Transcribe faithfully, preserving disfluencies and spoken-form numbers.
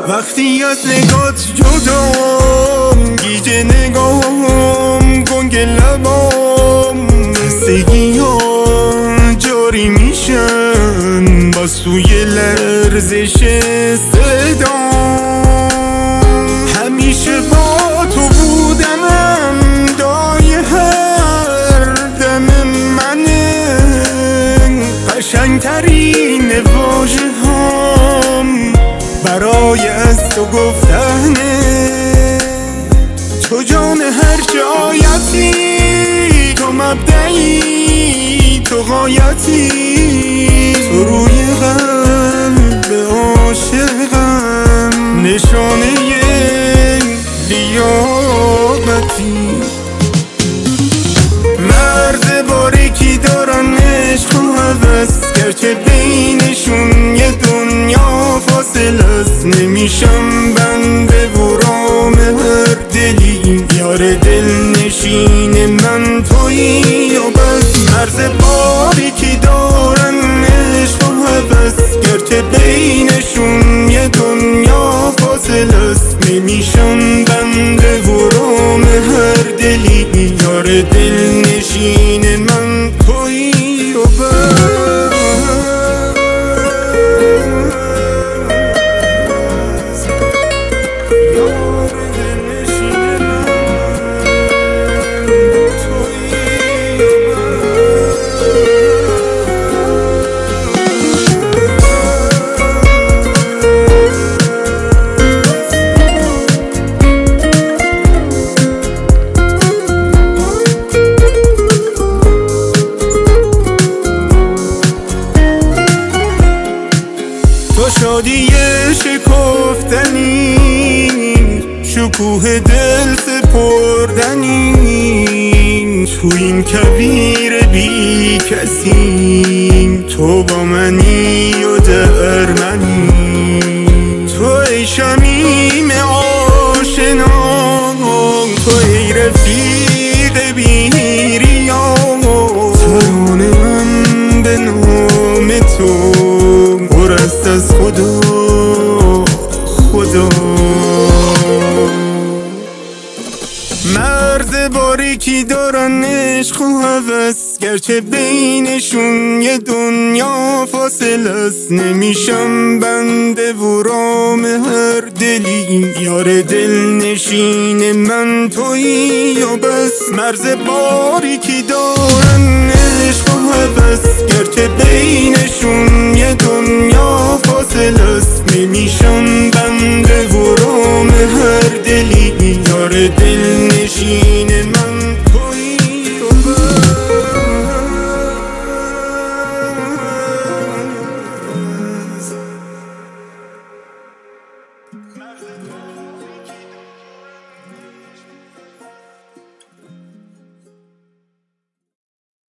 وقتی از نگات جدام، گیج نگام، گنگ لبام، خستگی ها جاری میشن با سوی لرزش صدام. همیشه با تو بودنم دای هر دم منه، قشنگترین واژه هام برای از تو گفتنه. تو جان هر جایتی، تو مبدئی، تو غایتی، تو روی قلب عاشقم، نشانه لیاقتی. مرد باریکی دارن عشق و هوس، گرچه بینشون یه دنیا فاصله است. نمیشم بنده و رام هر دلی، یار دل نشین من تویی و بس. مرد باریکی دارن عشق و هوس، گرچه بینشون یه دنیا فاصله است. نمیشم بنده و رام هر دلی، یار دل نشین من تویی و بس. تو شادی شکفتنی، شکوه دل سپردنی، تو این کویر بی کسی تو با منی و در منی. تو ای شمیم آشنا، تو ای رفیق بی ریا، ترانه من به نام تو برست از خدا خدا. مرد باریکی دارن عشق و هوس، گرچه بینشون یه دنیا فاصله است. نمیشم بنده و رام هر دلی، یار دل نشین من تویی و بس. مرز باریکی دارن عشق و هوس، گرچه بینشون یه دنیا فاصله است. نمیشم